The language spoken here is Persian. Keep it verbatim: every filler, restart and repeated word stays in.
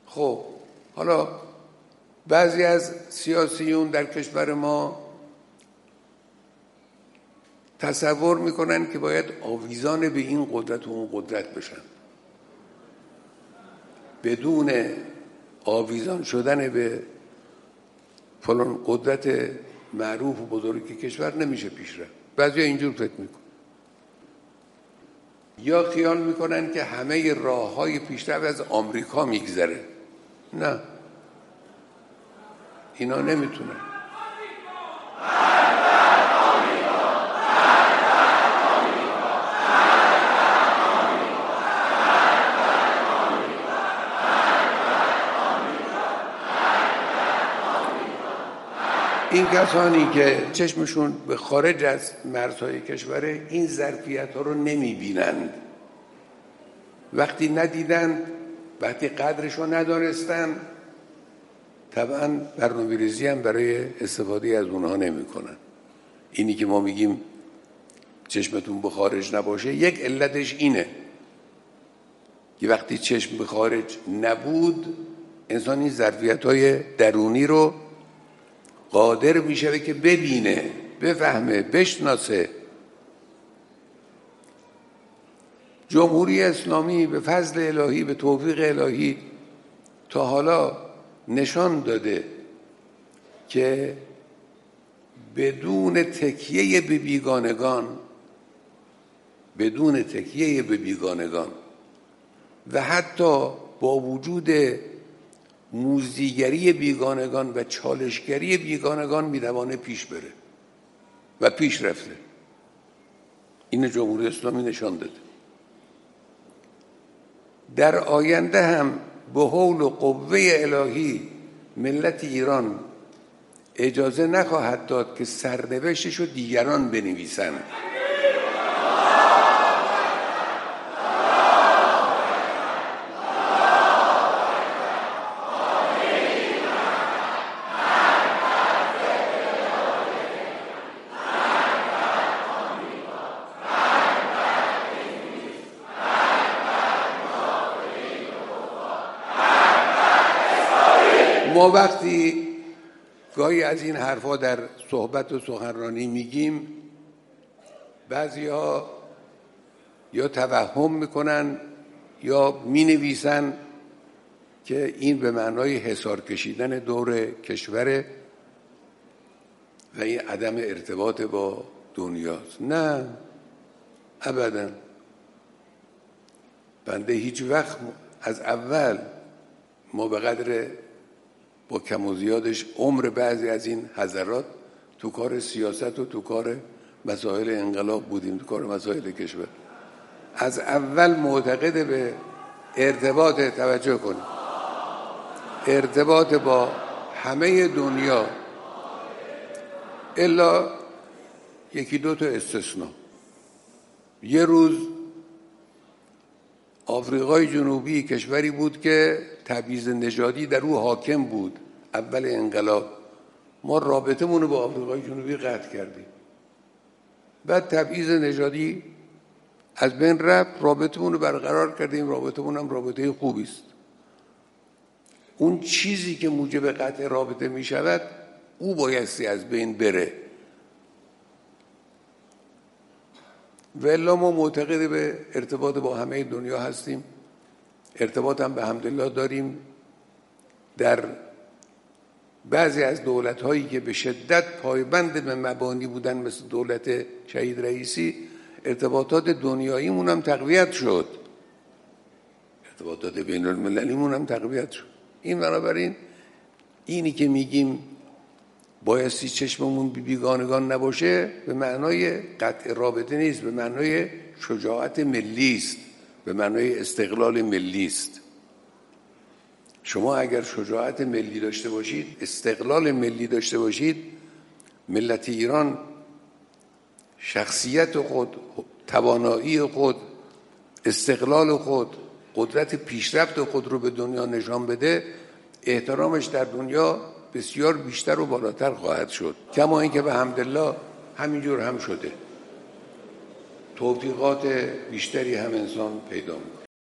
خب حالا بعضی از سیاسیون در کشور ما تصور میکنن که باید آویزان به این قدرت و اون قدرت بشن. بدون آویزان شدن به فلان قدرت معروف و بزرگ کشور نمیشه پیش رفت. بعضی اینجور فکر میکنن یا خیال میکنن که همه راه های پیشرفت از آمریکا میگذره. نه، اینا نمیتونن. این کسانی که چشمشون به خارج از مرزهای کشوره این ظرفیت ها رو نمی بینند. وقتی ندیدن، وقتی قدرش رو ندانستن، طبعا برنامه ریزی هم برای استفاده از اونها نمی کنن. اینی که ما میگیم چشمتون به خارج نباشه، یک علتش اینه که وقتی چشم به خارج نبود، انسان این ظرفیت های درونی رو قادر میشه که ببینه، بفهمه، بشناسه. جمهوری اسلامی به فضل الهی، به توفیق الهی تا حالا نشان داده که بدون تکیه به بیگانگان بدون تکیه به بیگانگان و حتی با وجود موذیگری بیگانگان و چالشگری بیگانگان میتوانه پیش بره و پیش رفته. این جمهوری اسلامی نشان داده. در آینده هم به حول و قوه الهی ملت ایران اجازه نخواهد داد که سرنوشتش رو دیگران بنویسند. ما وقتی گاهی از این حرفا در صحبت و سخنرانی میگیم، بعضی‌ها یا توهم میکنن یا مینویسن که این به معنای حصار کشیدن دور کشوره و این عدم ارتباط با دنیاست. نه، ابداً. بنده هیچ وقت از اول ما به قدر با کم و زیادش عمر بعضی از این حضرات تو کار سیاست و تو کار مسائل انقلاب بودیم، تو کار مسائل کشور. از اول معتقد به ارتباط، توجه کنید، ارتباط با همه دنیا الا یکی دو تا استثناء. یه روز آفریقای جنوبی کشوری بود که تبعیض نژادی در او حاکم بود. اول انقلاب ما رابطمون رو با آفریقای جنوبی قطع کردیم. بعد تبعیض نژادی از بین رفت، رابطمون رو برقرار کردیم. رابطمون هم رابطه خوبی است. اون چیزی که موجب قطع رابطه می شود او بایستی از بین بره. والا ما معتقد به ارتباط با همه دنیا هستیم. ارتباط هم به حمدالله داریم. در بعضی از دولت هایی که به شدت پایبند به مبانی بودن مثل دولت شهید رئیسی، ارتباطات دنیاییمون هم تقویت شد، ارتباطات بین المللیمون هم تقویت شد. این بنابراین اینی که میگیم بایستی چشممون بی بیگانگان نباشه به معنای قطع رابطه نیست، به معنای شجاعت ملی است، به معنای استقلال ملی است. شما اگر شجاعت ملی داشته باشید، استقلال ملی داشته باشید، ملت ایران شخصیت خود، توانایی خود، استقلال خود، قدرت پیشرفت خود رو به دنیا نشان بده، احترامش در دنیا بسیار بیشتر و بالاتر خواهد شد. کما اینکه به حمدالله همینجور هم شده. توفیقات بیشتری هم انسان پیدا می‌کنه.